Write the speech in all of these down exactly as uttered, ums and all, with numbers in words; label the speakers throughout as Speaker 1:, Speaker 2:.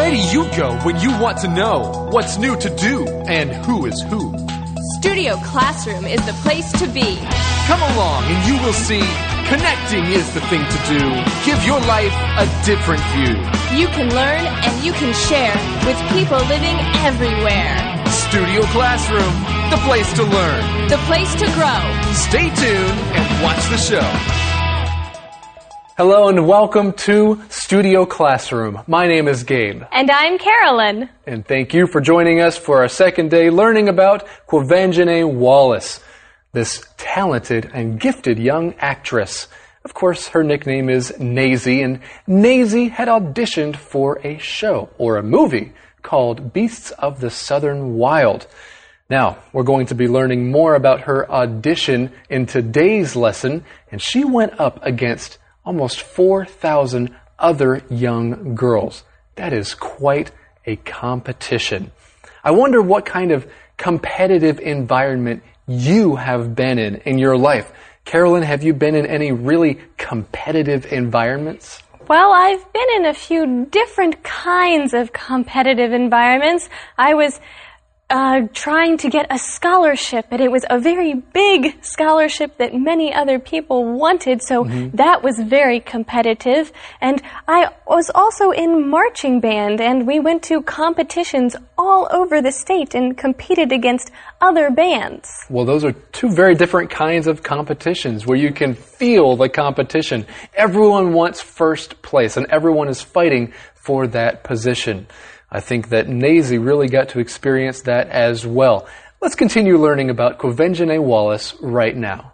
Speaker 1: Where do you go when you want to know what's new to do and who is who?
Speaker 2: Studio Classroom is the place to be.
Speaker 1: Come along and you will see connecting is the thing to do. Give your life a different view.
Speaker 2: You can learn and you can share with people living everywhere.
Speaker 1: Studio Classroom, the place to learn.
Speaker 2: The place to grow.
Speaker 1: Stay tuned and watch the show.
Speaker 3: Hello and welcome to Studio Classroom. My name is Gabe.
Speaker 2: And I'm Carolyn.
Speaker 3: And thank you for joining us for our second day learning about Quvenzhané Wallis, this talented and gifted young actress. Of course, her nickname is Nazy, and Nazy had auditioned for a show or a movie called Beasts of the Southern Wild. Now, we're going to be learning more about her audition in today's lesson, and she went up against almost four thousand other young girls. That is quite a competition. I wonder what kind of competitive environment you have been in in your life. Carolyn, have you been in any really competitive environments?
Speaker 4: Well, I've been in a few different kinds of competitive environments. I was Uh, trying to get a scholarship, and it was a very big scholarship that many other people wanted, so mm-hmm. that was very competitive. And I was also in marching band, and we went to competitions all over the state and competed against other bands.
Speaker 3: Well, those are two very different kinds of competitions where you can feel the competition. Everyone wants first place, and everyone is fighting for that position. I think that Nazy really got to experience that as well. Let's continue learning about Quvenzhané Wallis right now.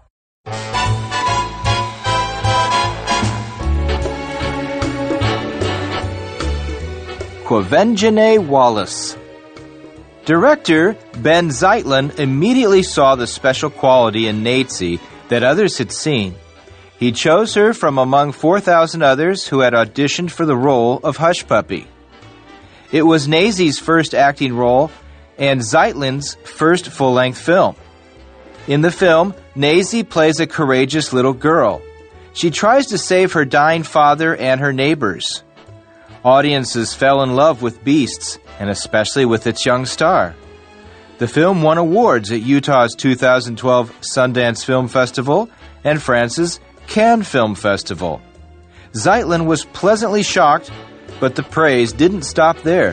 Speaker 5: Quvenzhané Wallis. Director Ben Zeitlin immediately saw the special quality in Nazy that others had seen. He chose her from among four thousand others who had auditioned for the role of Hush Puppy. It was Nazy's first acting role and Zeitlin's first full-length film. In the film, Nazy plays a courageous little girl. She tries to save her dying father and her neighbors. Audiences fell in love with Beasts, and especially with its young star. The film won awards at Utah's two thousand twelve Sundance Film Festival and France's Cannes Film Festival. Zeitlin was pleasantly shocked, but the praise didn't stop there.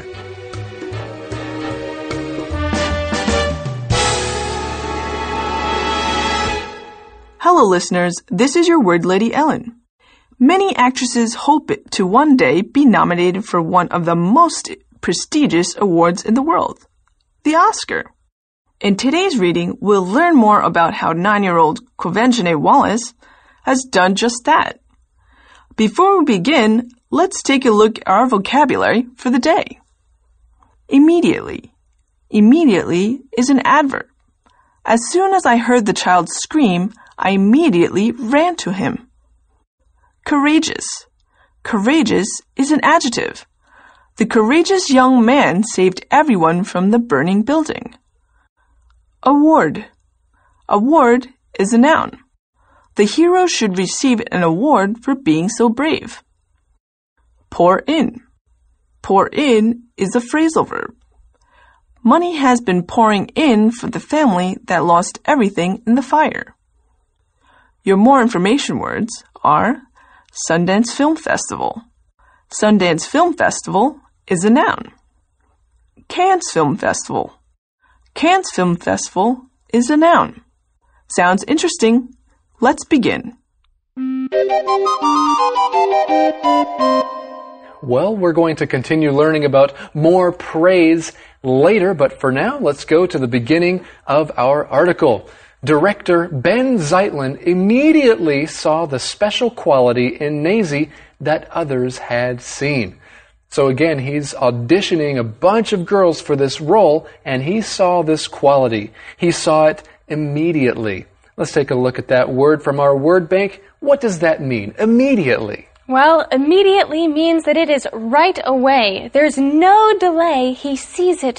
Speaker 6: Hello, listeners. This is your word lady, Ellen. Many actresses hope to one day be nominated for one of the most prestigious awards in the world, the Oscar. In today's reading, we'll learn more about how nine-year-old Quvenzhané Wallis has done just that. Before we begin, let's take a look at our vocabulary for the day. Immediately. Immediately is an adverb. As soon as I heard the child scream, I immediately ran to him. Courageous. Courageous is an adjective. The courageous young man saved everyone from the burning building. Award. Award is a noun. The hero should receive an award for being so brave. Pour in. Pour in is a phrasal verb. Money has been pouring in for the family that lost everything in the fire. Your more information words are Sundance Film Festival. Sundance Film Festival is a noun. Cannes Film Festival. Cannes Film Festival is a noun. Sounds interesting. Let's begin.
Speaker 3: Well, we're going to continue learning about more praise later, but for now, let's go to the beginning of our article. Director Ben Zeitlin immediately saw the special quality in Nazy that others had seen. So again, he's auditioning a bunch of girls for this role, and he saw this quality. He saw it immediately. Let's take a look at that word from our word bank. What does that mean, immediately?
Speaker 4: Well, immediately means that it is right away. There's no delay. He sees it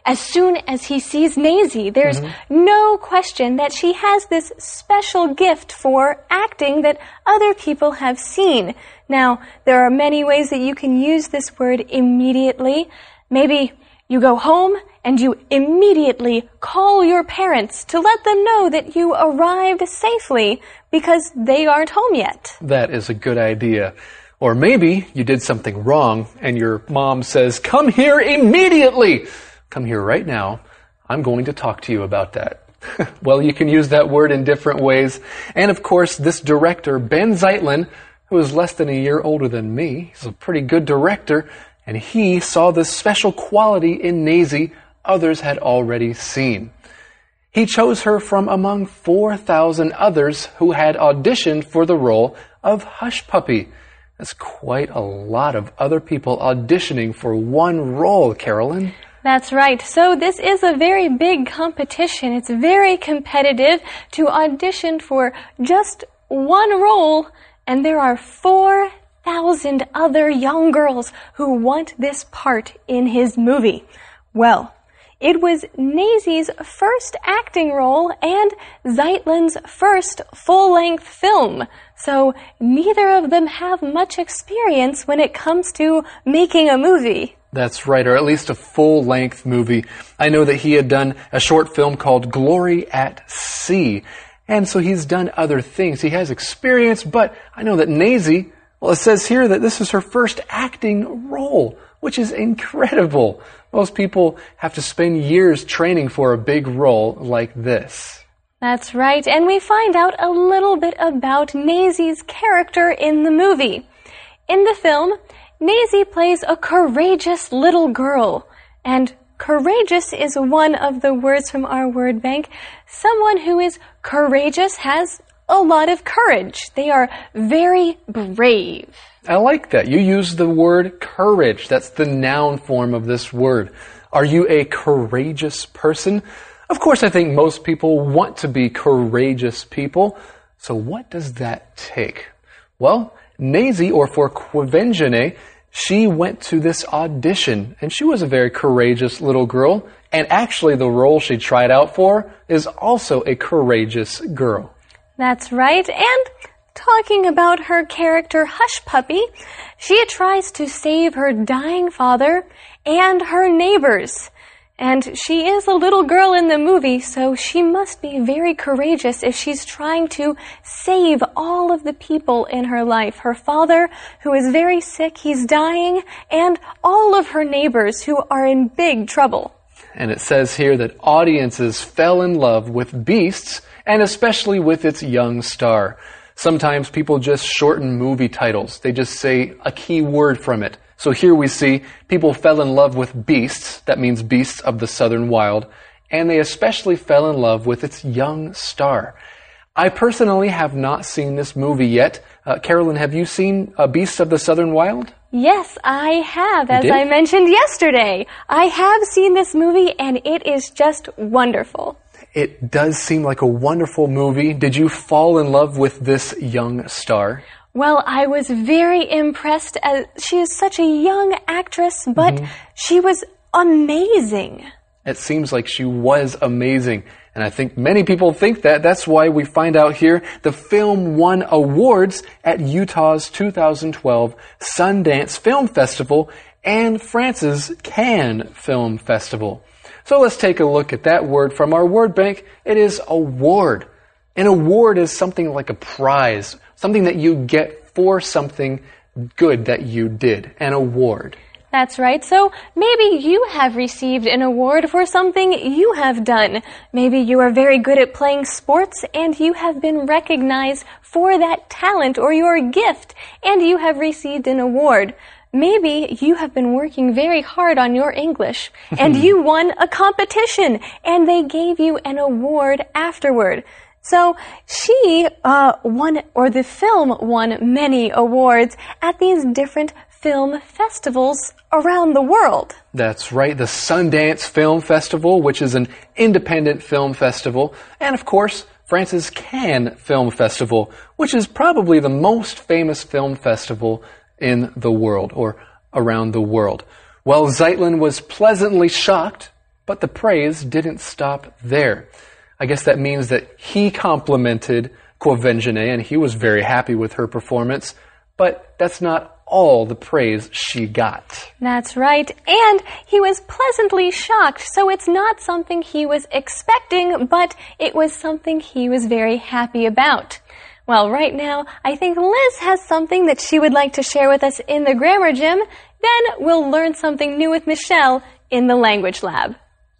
Speaker 4: as soon as he sees Maisie. There's mm-hmm. no question that she has this special gift for acting that other people have seen. Now, there are many ways that you can use this word immediately. Maybe you go home and you immediately call your parents to let them know that you arrived safely because they aren't home yet.
Speaker 3: That is a good idea. Or maybe you did something wrong and your mom says, "Come here immediately. Come here right now. I'm going to talk to you about that." Well, you can use that word in different ways. And of course, this director, Ben Zeitlin, who is less than a year older than me, he's a pretty good director, and he saw this special quality in Maisie others had already seen. He chose her from among four thousand others who had auditioned for the role of Hush Puppy. That's quite a lot of other people auditioning for one role, Carolyn.
Speaker 4: That's right. So this is a very big competition. It's very competitive to audition for just one role, and there are four thousand other young girls who want this part in his movie. Well, it was Maisie's first acting role and Zeitlin's first full-length film. So neither of them have much experience when it comes to making a movie.
Speaker 3: That's right, or at least a full-length movie. I know that he had done a short film called Glory at Sea. And so he's done other things. He has experience, but I know that Maisie, well, it says here that this is her first acting role, which is incredible. Most people have to spend years training for a big role like this.
Speaker 4: That's right, and we find out a little bit about Maisie's character in the movie. In the film, Maisie plays a courageous little girl, and courageous is one of the words from our word bank. Someone who is courageous has a lot of courage. They are very brave.
Speaker 3: I like that. You use the word courage. That's the noun form of this word. Are you a courageous person? Of course, I think most people want to be courageous people. So what does that take? Well, Maisie, or for Quvenzhané, she went to this audition, and she was a very courageous little girl. And actually, the role she tried out for is also a courageous girl.
Speaker 4: That's right. And talking about her character, Hush Puppy, she tries to save her dying father and her neighbors. And she is a little girl in the movie, so she must be very courageous if she's trying to save all of the people in her life. Her father, who is very sick, he's dying, and all of her neighbors who are in big trouble.
Speaker 3: And it says here that audiences fell in love with Beasts, and especially with its young star. Sometimes people just shorten movie titles. They just say a key word from it. So here we see people fell in love with Beasts, that means Beasts of the Southern Wild, and they especially fell in love with its young star. I personally have not seen this movie yet. Uh, Carolyn, have you seen uh, Beasts of the Southern Wild?
Speaker 4: Yes, I have,
Speaker 3: You
Speaker 4: as
Speaker 3: did?
Speaker 4: I mentioned yesterday. I have seen this movie, and it is just wonderful.
Speaker 3: It does seem like a wonderful movie. Did you fall in love with this young star?
Speaker 4: Well, I was very impressed. As she is such a young actress, but mm-hmm. she was amazing.
Speaker 3: It seems like she was amazing. And I think many people think that. That's why we find out here the film won awards at Utah's two thousand twelve Sundance Film Festival and France's Cannes Film Festival. So let's take a look at that word from our word bank. It is award. An award is something like a prize, something that you get for something good that you did, an award.
Speaker 4: That's right. So maybe you have received an award for something you have done. Maybe you are very good at playing sports and you have been recognized for that talent or your gift, and you have received an award. Maybe you have been working very hard on your English and you won a competition and they gave you an award afterward. So she uh, won, or the film won many awards at these different film festivals around the world.
Speaker 3: That's right, the Sundance Film Festival, which is an independent film festival, and of course, France's Cannes Film Festival, which is probably the most famous film festival in the world, or around the world. Well, Zeitlin was pleasantly shocked But the praise didn't stop there. I guess that means that he complimented Quvenzhané and he was very happy with her performance, but that's not all the praise she got.
Speaker 4: That's right. And he was pleasantly shocked, so it's not something he was expecting, but it was something he was very happy about. Well, right now, I think Liz has something that she would like to share with us in the Grammar Gym. Then we'll learn something new with Michelle in the Language Lab.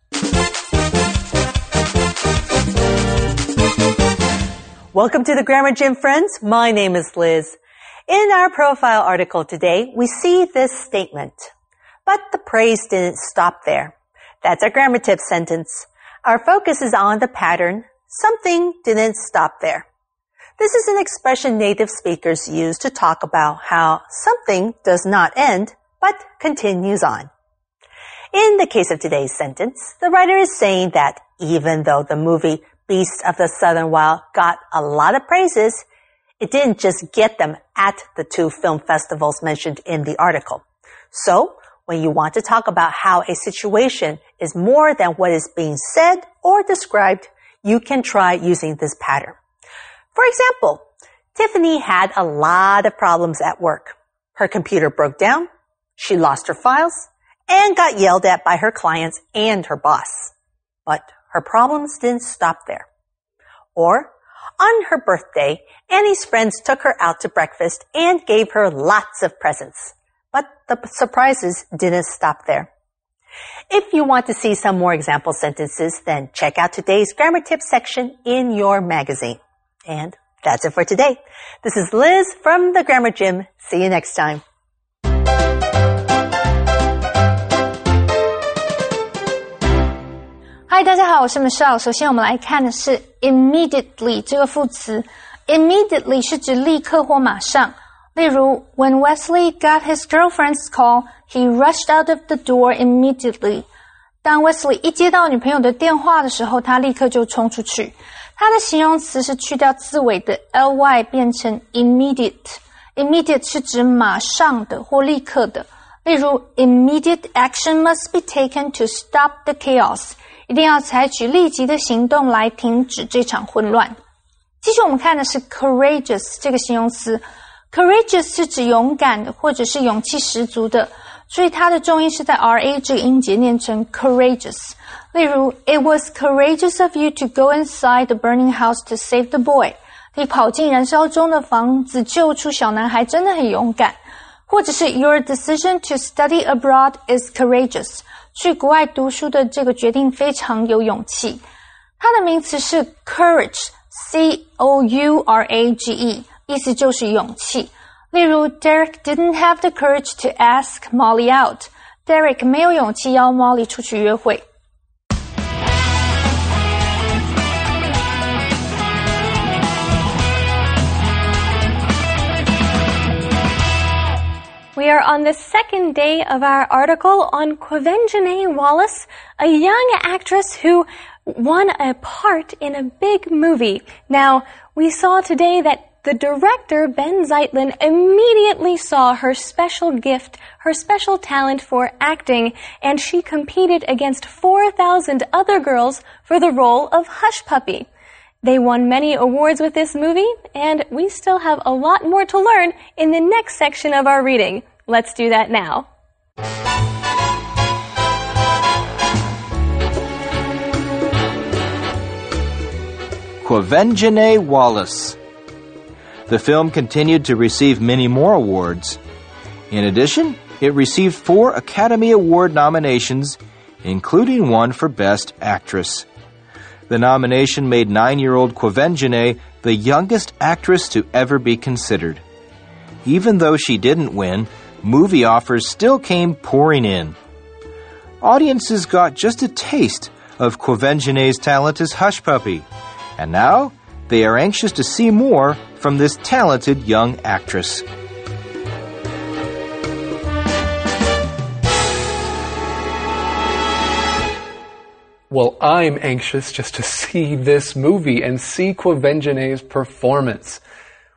Speaker 7: Welcome to the Grammar Gym, friends. My name is Liz. In our profile article today, we see this statement. But the praise didn't stop there. That's our grammar tip sentence. Our focus is on the pattern, something didn't stop there. This is an expression native speakers use to talk about how something does not end, but continues on. In the case of today's sentence, the writer is saying that even though the movie Beasts of the Southern Wild got a lot of praises, it didn't just get them at the two film festivals mentioned in the article. So, when you want to talk about how a situation is more than what is being said or described, you can try using this pattern. For example, Tiffany had a lot of problems at work. Her computer broke down, she lost her files, and got yelled at by her clients and her boss. But her problems didn't stop there. Or, on her birthday, Annie's friends took her out to breakfast and gave her lots of presents. But the surprises didn't stop there. If you want to see some more example sentences, then check out today's grammar tips section in your magazine. And that's it for today. This is Liz from the Grammar Gym. See you next time.
Speaker 8: Hi， 大家好，我是 Michelle。首先我们来看的是 immediately 这个副词。Immediately 是指立刻或马上。例如 When Wesley got his girlfriend's call, he rushed out of the door immediately. 当 Wesley 一接到女朋友的电话的时候，他立刻就冲出去。它的形容词是去掉字尾的 ly 变成 immediate。Immediate 是指马上的或立刻的。例如 Immediate action must be taken to stop the chaos. 一定要采取立即的行动来停止这场混乱。继续我们看的是 courageous 这个形容词。courageous 是指勇敢的或者是勇气十足的，所以它的重音是在 ra 这个音节念成 courageous。例如 It was courageous of you to go inside the burning house to save the boy. 你跑进燃烧中的房子救出小男孩真的很勇敢。或者是 Your decision to study abroad is courageous. 去国外读书的这个决定非常有勇气。它的名词是 courage, C O U R A G E, 意思就是勇气。例如 Derek didn't have the courage to ask Molly out. Derek 没有勇气邀 Molly 出去约会。
Speaker 4: We are on the second day of our article on Quvenzhané Wallis, a young actress who won a part in a big movie. Now, we saw today that the director, Ben Zeitlin, immediately saw her special gift, her special talent for acting, and she competed against four thousand other girls for the role of Hush Puppy. They won many awards with this movie, and we still have a lot more to learn in the next section of our reading. Let's do that now.
Speaker 5: Quvenzhané Wallis. The film continued to receive many more awards. In addition, it received four Academy Award nominations, including one for Best Actress. The nomination made nine-year-old Quvenzhané the youngest actress to ever be considered. Even though she didn't win, movie offers still came pouring in. Audiences got just a taste of Quvenzhané's talent as Hush Puppy, and now they are anxious to see more from this talented young actress.
Speaker 3: Well, I'm anxious just to see this movie and see Quvenzhané's performance.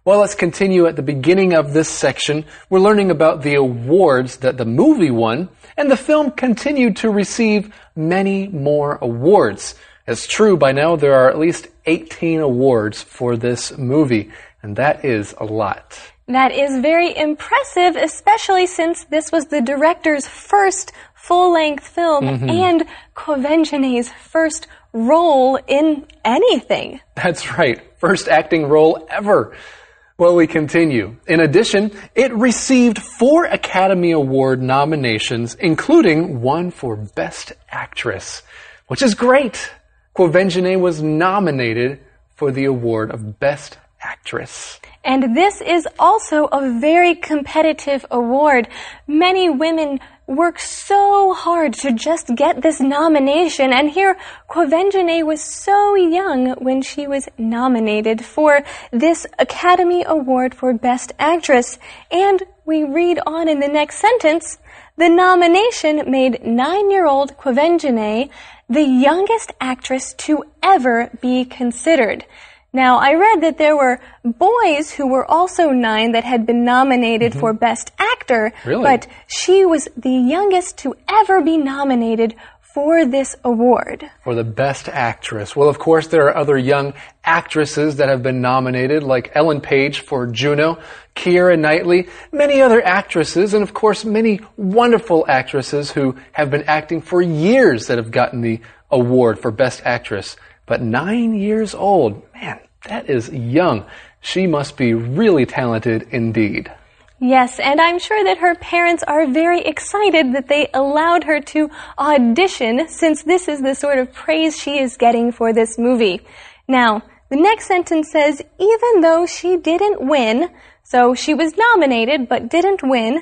Speaker 3: Well, let's continue at the beginning of this section. We're learning about the awards that the movie won, and the film continued to receive many more awards. It's true, by now there are at least eighteen awards for this movie, and that is a lot.
Speaker 4: That is very impressive, especially since this was the director's first full-length film mm-hmm. and Quvenzhané's first role in anything.
Speaker 3: That's right. First acting role ever. Well, we continue. In addition, it received four Academy Award nominations, including one for Best Actress, which is great. Quvenzhané was nominated for the award of Best Actress.
Speaker 4: And this is also a very competitive award. Many women work so hard to just get this nomination, and here Quvenzhané was so young when she was nominated for this Academy Award for Best Actress. And we read on in the next sentence, the nomination made nine-year-old Quvenzhané the youngest actress to ever be considered. Now, I read that there were boys who were also nine that had been nominated mm-hmm. for Best Actor,
Speaker 3: really?
Speaker 4: But she was the youngest to ever be nominated for this award.
Speaker 3: For the Best Actress. Well, of course, there are other young actresses that have been nominated, like Ellen Page for Juno, Keira Knightley, many other actresses, and of course, many wonderful actresses who have been acting for years that have gotten the award for Best Actress. But nine years old, man, that is young. She must be really talented indeed.
Speaker 4: Yes, and I'm sure that her parents are very excited that they allowed her to audition, since this is the sort of praise she is getting for this movie. Now, the next sentence says, even though she didn't win, so she was nominated but didn't win,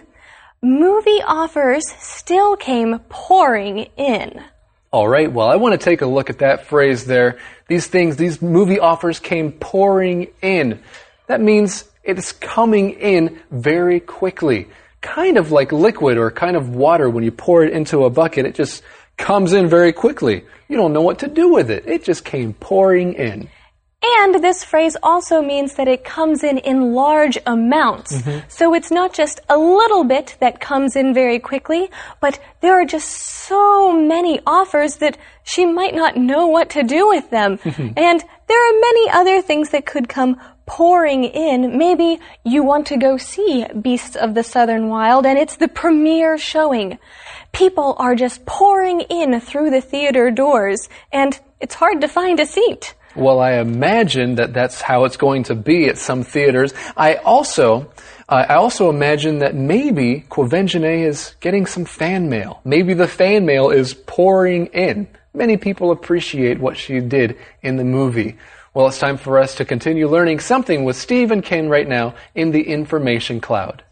Speaker 4: movie offers still came pouring in.
Speaker 3: All right, well, I want to take a look at that phrase there. These things, these movie offers came pouring in. That means it's coming in very quickly. Kind of like liquid or kind of water. When you pour it into a bucket, it just comes in very quickly. You don't know what to do with it. It just came pouring in.
Speaker 4: And this phrase also means that it comes in in large amounts. Mm-hmm. So it's not just a little bit that comes in very quickly, but there are just so many offers that she might not know what to do with them. And there are many other things that could come pouring in. Maybe you want to go see Beasts of the Southern Wild and it's the premiere showing. People are just pouring in through the theater doors and it's hard to find a seat.
Speaker 3: Well, I imagine that that's how it's going to be at some theaters. I also, uh, I also imagine that maybe Quvenzhané is getting some fan mail. Maybe the fan mail is pouring in. Many people appreciate what she did in the movie. Well, it's time for us to continue learning something with Steve and Ken right now in the Information Cloud.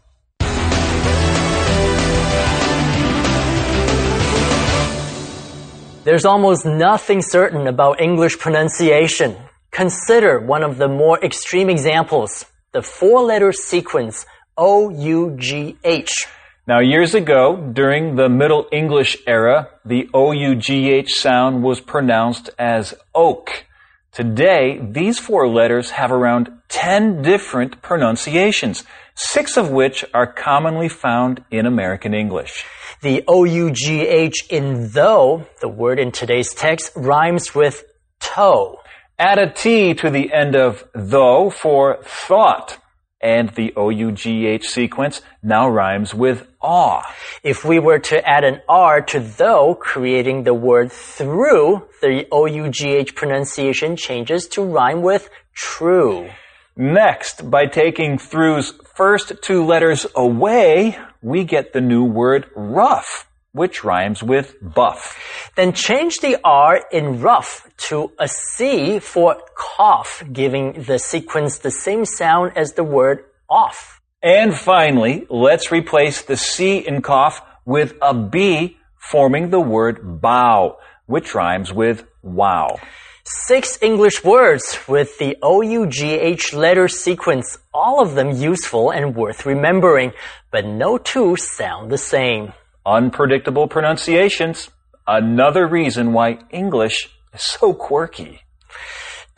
Speaker 9: There's almost nothing certain about English pronunciation. Consider one of the more extreme examples, the four-letter sequence O U G H.
Speaker 10: Now, years ago, during the Middle English era, the O U G H sound was pronounced as oak. Today, these four letters have around ten different pronunciations, six of which are commonly found in American English.
Speaker 9: The O U G H in though, the word in today's text, rhymes with toe.
Speaker 10: Add a T to the end of though for thought, and the O U G H sequence now rhymes with awe.
Speaker 9: If we were to add an R to though, creating the word through, the O U G H pronunciation changes to rhyme with true.
Speaker 10: Next, by taking through's first two letters away, we get the new word rough, which rhymes with buff.
Speaker 9: Then change the R in rough to a C for cough, giving the sequence the same sound as the word off.
Speaker 10: And finally, let's replace the C in cough with a B, forming the word bow, which rhymes with wow.
Speaker 9: Six English words with the O U G H letter sequence, all of them useful and worth remembering, but no two sound the same.
Speaker 10: Unpredictable pronunciations, another reason why English is so quirky.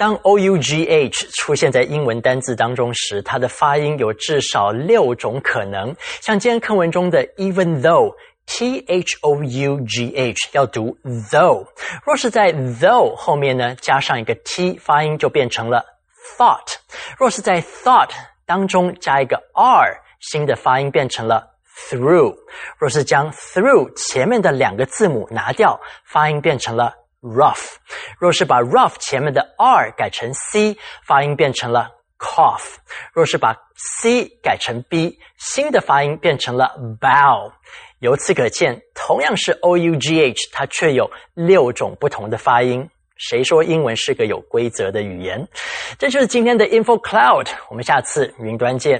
Speaker 9: 当 O U G H 出现在英文单字当中时，它的发音有至少六种可能。像今天课文中的 even though T H O U G H 要读 though， 若是在 though 后面呢加上一个 t， 发音就变成了 thought。若是在 thought 当中加一个 r， 新的发音变成了 through。若是将 through 前面的两个字母拿掉，发音变成了 rough。若是把 rough 前面的 r 改成 c， 发音变成了 cough。若是把 c 改成 b， 新的发音变成了 bow。由此可见，同样是 O U G H， 它却有六种不同的发音。谁说英文是个有规则的语言？这就是今天的 Info Cloud， 我们下次云端见。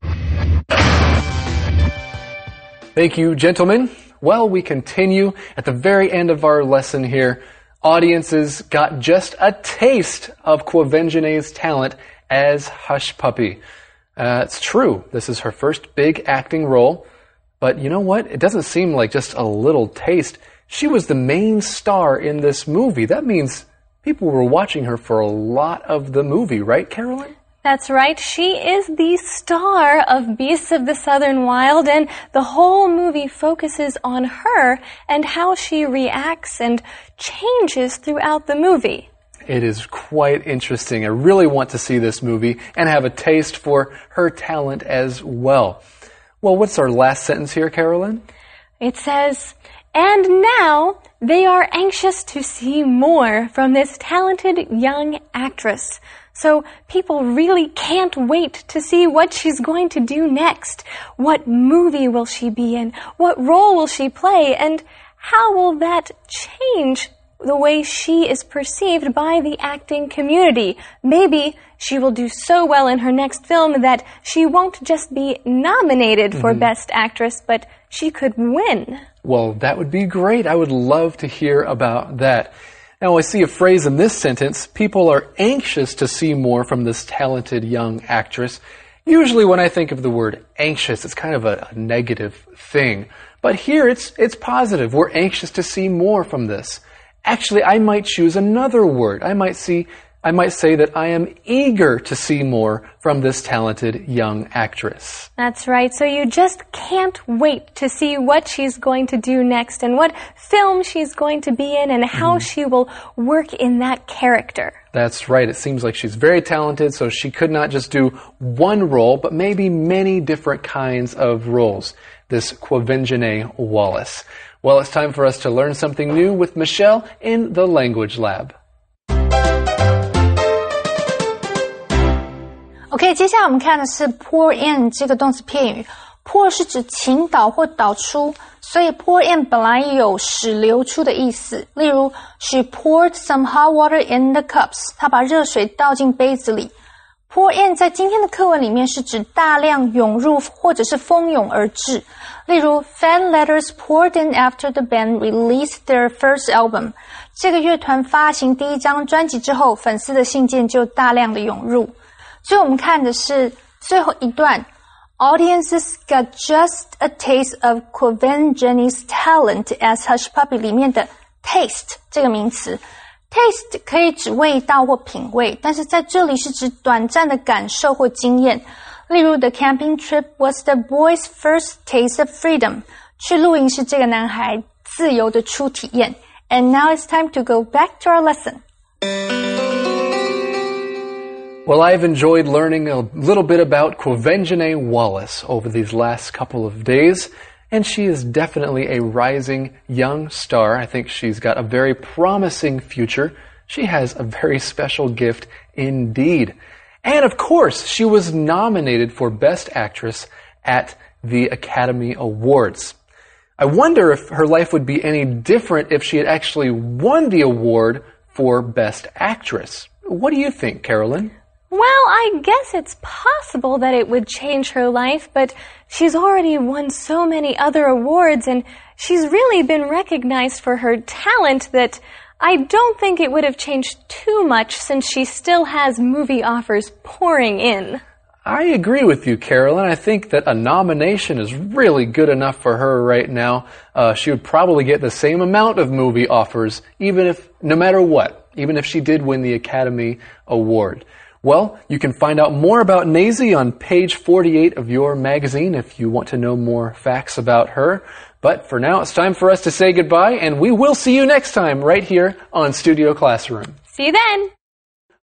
Speaker 3: Thank you, gentlemen. Well, we continue at the very end of our lesson here. Audiences got just a taste of Quvenzhané's talent as Hush Puppy. Uh, it's true. This is her first big acting role. But you know what? It doesn't seem like just a little taste. She was the main star in this movie. That means people were watching her for a lot of the movie, right, Carolyn?
Speaker 4: That's right. She is the star of Beasts of the Southern Wild, and the whole movie focuses on her and how she reacts and changes throughout the movie.
Speaker 3: It is quite interesting. I really want to see this movie and have a taste for her talent as well. Well, what's our last sentence here, Carolyn?
Speaker 4: It says, and now they are anxious to see more from this talented young actress. So people really can't wait to see what she's going to do next. What movie will she be in? What role will she play? And how will that change the way she is perceived by the acting community? Maybe she will do so well in her next film that she won't just be nominated for mm-hmm. Best Actress, but she could win.
Speaker 3: Well, that would be great. I would love to hear about that. Now, I see a phrase in this sentence, people are anxious to see more from this talented young actress. Usually when I think of the word anxious, it's kind of a, a negative thing. But here it's, it's positive. We're anxious to see more from this. Actually, I might choose another word. I might see, I might say that I am eager to see more from this talented young actress.
Speaker 4: That's right. So you just can't wait to see what she's going to do next and what film she's going to be in and how mm. she will work in that character.
Speaker 3: That's right. It seems like she's very talented, so she could not just do one role, but maybe many different kinds of roles. This Quvenzhané Wallis. Well, it's time for us to learn something new with Michelle in the Language Lab.
Speaker 8: OK， 接下来我们看的是 pour in 这个动词片语。pour 是指倾倒或导出，所以 pour in 本来有使流出的意思。例如 ，She poured some hot water in the cups。她把热水倒进杯子里。pour in 在今天的课文里面是指大量涌入或者是蜂拥而至。例如 ，fan letters poured in after the band released their first album。这个乐团发行第一张专辑之后，粉丝的信件就大量的涌入。所以我们看的是最后一段 Audiences got just a taste of Quvenzhané's talent as Hush Puppy 里面的 taste 这个名词 taste 可以指味道或品味，但是在这里是指短暂的感受或经验。例如 The camping trip was the boy's first taste of freedom 去露营是这个男孩自由的初体验。 And now it's time to go back to our lesson.
Speaker 3: Well, I've enjoyed learning a little bit about Quvenzhané Wallis over these last couple of days, and she is definitely a rising young star. I think she's got a very promising future. She has a very special gift indeed. And of course, she was nominated for Best Actress at the Academy Awards. I wonder if her life would be any different if she had actually won the award for Best Actress. What do you think, Carolyn?
Speaker 4: Well, I guess it's possible that it would change her life, but she's already won so many other awards and she's really been recognized for her talent that I don't think it would have changed too much since she still has movie offers pouring in.
Speaker 3: I agree with you, Carolyn. I think that a nomination is really good enough for her right now. Uh, she would probably get the same amount of movie offers, even if, no matter what. even if she did win the Academy Award. Well, you can find out more about Nazy on page forty-eight of your magazine if you want to know more facts about her. But for now, it's time for us to say goodbye, and we will see you next time right here on Studio Classroom.
Speaker 4: See you then!